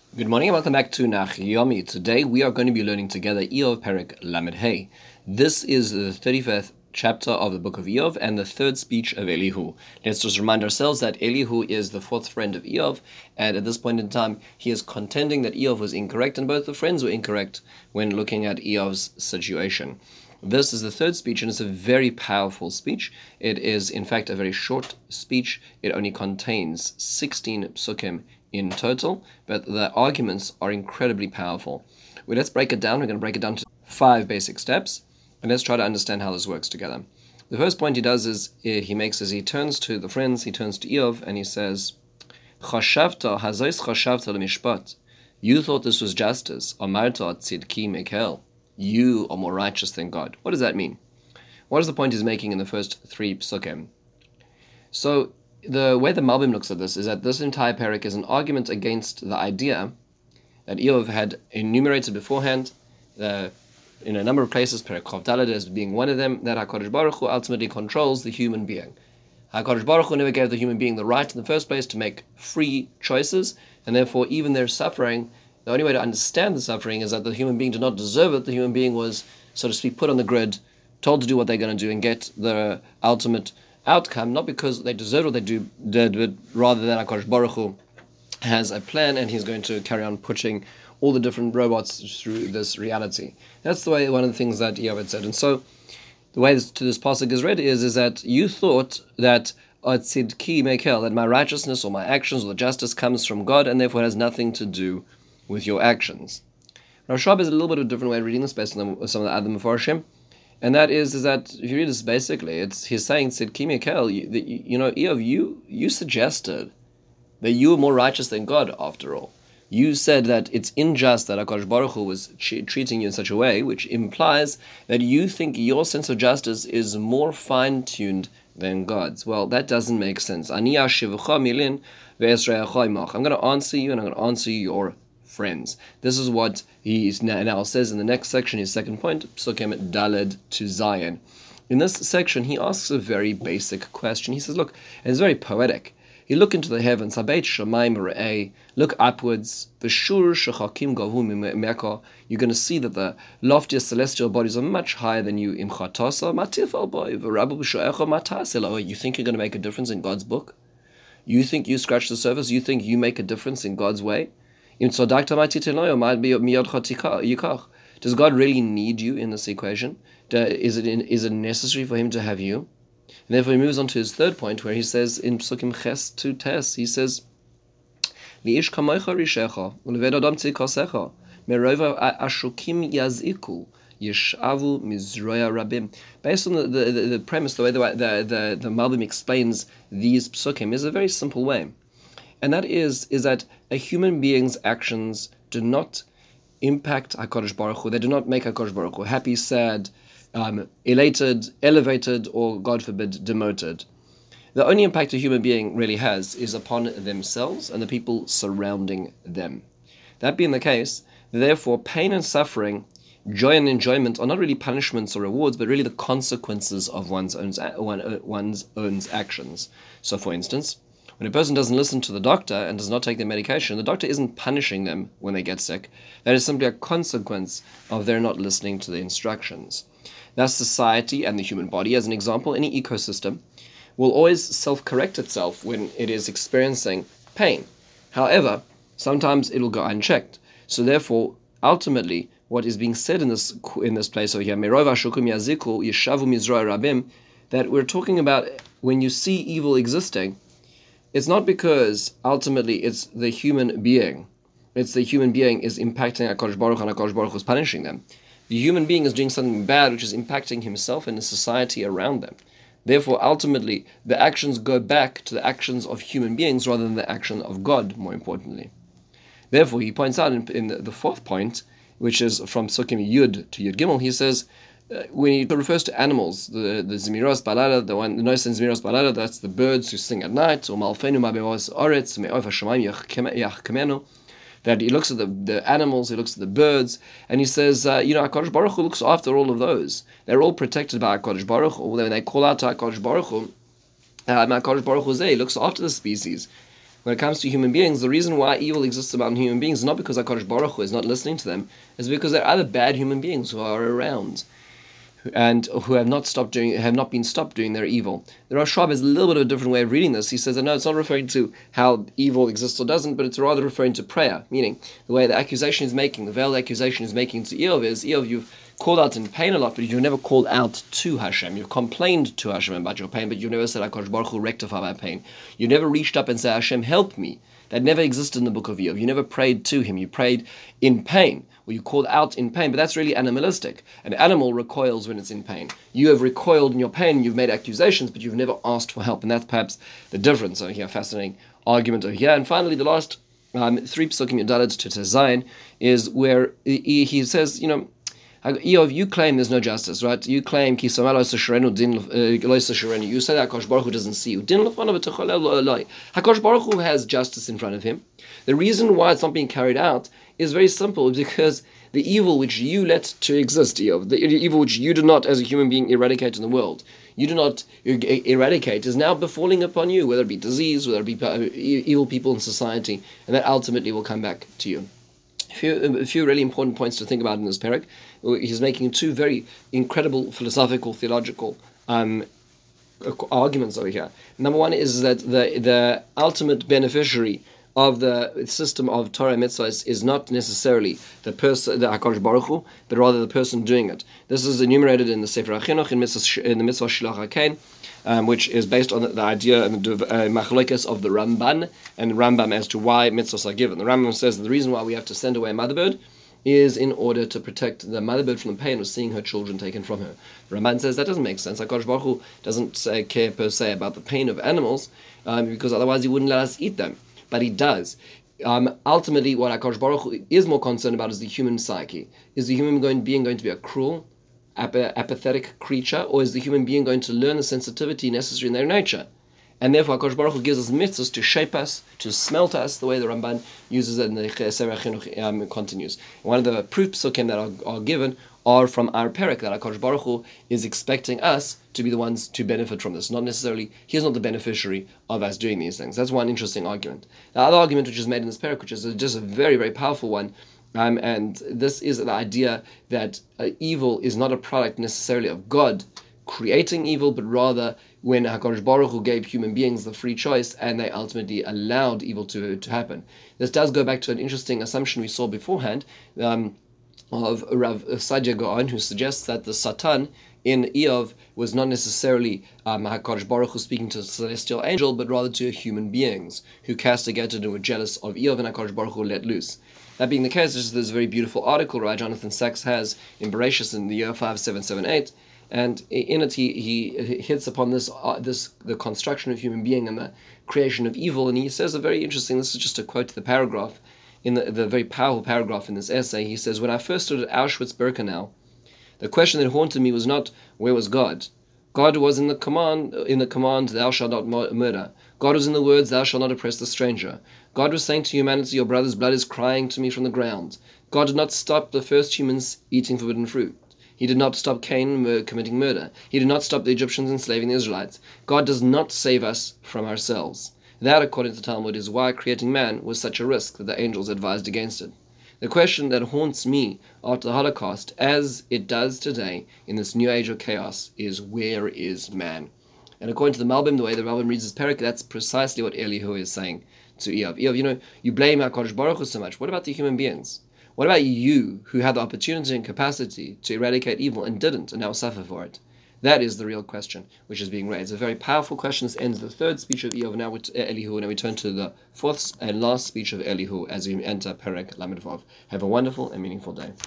Good morning and welcome back to Nachyomi. Today we are going to be learning together Iyov Perek Lamed Hey. This is the 35th chapter of the book of Iyov and the third speech of Elihu. Let's just remind ourselves that Elihu is the fourth friend of Iyov, and at this point in time he is contending that Iyov was incorrect and both the friends were incorrect when looking at Iyov's situation. This is the third speech, and it's a very powerful speech. It is, in fact, a very short speech. It only contains 16 psukim in total, but the arguments are incredibly powerful. Let's break it down. We're going to break it down to 5 basic steps, and let's try to understand how this works together. The first point he does is he turns to the friends, he turns to Iyov, and he says, "Chashavta hazois chashavta lemishpat." You thought this was justice. Amarta tzidki mekel. You are more righteous than God. What does that mean? What is the point he's making in the first 3 psukim? So the way the Malbim looks at this is that this entire parak is an argument against the idea that Iyov had enumerated beforehand in a number of places, Perek Chav Daled as being one of them, that HaKadosh Baruch Hu ultimately controls the human being. HaKadosh Baruch Hu never gave the human being the right in the first place to make free choices, and therefore even their suffering, the only way to understand the suffering is that the human being did not deserve it. The human being was, so to speak, put on the grid, told to do what they're going to do and get the ultimate outcome, not because they deserved what they did, but rather that HaKadosh Baruch Hu has a plan and he's going to carry on pushing all the different robots through this reality. That's the way, one of the things that Iyov had said. And so the way to this pasuk is read is that you thought that tzidki mekel, that my righteousness or my actions or the justice comes from God and therefore has nothing to do with your actions. Rav Shab is a little bit of a different way of reading this based on some of the other Mefarshim, and that is that if you read this basically, he's saying tzidki mekel, Iyov, you suggested that you were more righteous than God after all. You said that it's unjust that HaKadosh Baruch Hu was treating you in such a way, which implies that you think your sense of justice is more fine-tuned than God's. Well, that doesn't make sense. I'm going to answer you, and I'm going to answer your friends. This is what he now says in the next section, his second point, Psukim Daled to Zion. In this section, he asks a very basic question. He says, look, and it's very poetic. You look into the heavens, look upwards, you're going to see that the loftiest celestial bodies are much higher than you. You think you're going to make a difference in God's book? You think you scratch the surface? You think you make a difference in God's way? Does God really need you in this equation? Is it necessary for him to have you? And therefore he moves on to his third point, where he says in Psukim Ches to Tes, he says, "Li'ish kamocha rishecha, u'leved adam tzidkosecha, merova ashukim yaziku, yeshavu mizroya rabim." Based on the premise, the way the Malbim explains these Psukim is a very simple way. And that is that a human being's actions do not impact HaKadosh Baruch Hu. They do not make HaKadosh Baruch Hu happy, sad, elated, elevated, or, God forbid, demoted. The only impact a human being really has is upon themselves and the people surrounding them. That being the case, therefore, pain and suffering, joy and enjoyment are not really punishments or rewards, but really the consequences of one's own actions. So, for instance, when a person doesn't listen to the doctor and does not take their medication, the doctor isn't punishing them when they get sick. That is simply a consequence of their not listening to the instructions. Thus, society and the human body, as an example, any ecosystem, will always self-correct itself when it is experiencing pain. However, sometimes it will go unchecked. So therefore, ultimately, what is being said in this place over here, Merova Shukum Yaziku Yeshavu Mizroa Rabim, that we're talking about when you see evil existing, it's not because ultimately it's the human being. It's the human being is impacting HaKadosh Baruch Hu and HaKadosh Baruch Hu is punishing them. The human being is doing something bad which is impacting himself and the society around them. Therefore, ultimately, the actions go back to the actions of human beings rather than the action of God, more importantly. Therefore, he points out in the fourth point, which is from Psukim Yud to Yud Gimel, he says, when he refers to animals, the Zemiros Balada, the noise in Zemiros Balada, that's the birds who sing at night, or Malfenu Mabevos Oretz, Me'of HaShamayim Yachkemenu, that he looks at the animals, he looks at the birds, and he says, HaKadosh Baruch Hu looks after all of those. They're all protected by HaKadosh Baruch Hu. When they call out to HaKadosh Baruch Hu, HaKadosh Baruch Hu he looks after the species. when it comes to human beings, the reason why evil exists among human beings is not because HaKadosh Baruch Hu is not listening to them, it's because there are other bad human beings who are around and who have not been stopped doing their evil. The Rosh Hashanah has a little bit of a different way of reading this. He says that no, it's not referring to how evil exists or doesn't, but it's rather referring to prayer, meaning the way the accusation is making, the veiled accusation is making to Eov is, Eov, you've called out in pain a lot, but you've never called out to Hashem. You've complained to Hashem about your pain, but you've never said, HaKadosh Baruch Hu, rectify my pain. You never reached up and said, Hashem, help me. That never existed in the book of Eov. You never prayed to him. You prayed in pain, or you called out in pain, but that's really animalistic. An animal recoils when it's in pain. You have recoiled in your pain, you've made accusations, but you've never asked for help, and that's perhaps the difference over here. Fascinating argument over here. And finally, the last 3 Pesukim Yudalad to Zion is where he says, Eov, you claim there's no justice, right? You claim you say that HaKadosh Baruch Hu doesn't see you. HaKadosh Baruch Hu has justice in front of him. The reason why it's not being carried out is very simple, because the evil which you let to exist, Eov, the evil which you do not as a human being eradicate in the world, you do not eradicate, is now befalling upon you, whether it be disease, whether it be evil people in society, and that ultimately will come back to you. A few really important points to think about in this parak. He's making 2 very incredible philosophical, theological arguments over here. Number 1 is that the ultimate beneficiary of the system of Torah and mitzvahs is not necessarily the person, the HaKadosh Baruch Hu, but rather the person doing it. This is enumerated in the Sefer HaChinuch, in the mitzvah Shilach HaKain, which is based on the idea and the machlokes of the Ramban and the Rambam as to why mitzvahs are given. The Rambam says that the reason why we have to send away a mother bird is in order to protect the mother bird from the pain of seeing her children taken from her. The Ramban says that doesn't make sense. HaKadosh Baruch Hu doesn't care per se about the pain of animals, because otherwise he wouldn't let us eat them. But he does. Ultimately, what HaKadosh Baruch Hu is more concerned about is the human psyche. Is the human being going to be a cruel, apathetic creature, or is the human being going to learn the sensitivity necessary in their nature? And therefore, HaKadosh Baruch Hu gives us mitzvahs to shape us, to smelt us, the way the Ramban uses it in the Sefer HaChinuch continues. One of the proof psukim that are given are from our parak, that HaKadosh Baruch Hu is expecting us to be the ones to benefit from this. Not necessarily, he's not the beneficiary of us doing these things. That's one interesting argument. The other argument which is made in this parak, which is just a very, very powerful one, and this is the idea that evil is not a product necessarily of God creating evil, but rather when HaKadosh Baruch Hu gave human beings the free choice and they ultimately allowed evil to happen. This does go back to an interesting assumption we saw beforehand of Rav Saadia Gaon, who suggests that the Satan in Eov was not necessarily HaKadosh Baruch Hu speaking to a celestial angel, but rather to human beings who castigated and were jealous of Eov, and HaKadosh Baruch Hu let loose. That being the case, there's a very beautiful article Rabbi Jonathan Sachs has in Bereshis in the year 5778, and in it he hits upon the construction of human being and the creation of evil, and he says a very interesting, this is just a quote to the paragraph, in the very powerful paragraph in this essay. He says, when I first stood at Auschwitz-Birkenau, the question that haunted me was not, where was God? God was in the command, thou shalt not murder. God was in the words, thou shalt not oppress the stranger. God was saying to humanity, your brother's blood is crying to me from the ground. God did not stop the first humans eating forbidden fruit. He did not stop Cain committing murder. He did not stop the Egyptians enslaving the Israelites. God does not save us from ourselves. That, according to the Talmud, is why creating man was such a risk that the angels advised against it. The question that haunts me after the Holocaust, as it does today in this new age of chaos, is where is man? And according to the Malbim, the way the Malbim reads his parak, that's precisely what Elihu is saying to Eov. Eov, you blame HaKadosh Baruch Hu so much. What about the human beings? What about you, who had the opportunity and capacity to eradicate evil and didn't, and now suffer for it? That is the real question which is being raised. A very powerful question. This ends the 3rd speech of Eov. Now with Elihu, and now we turn to the 4th and last speech of Elihu as we enter Perek Lamed Vav. Have a wonderful and meaningful day.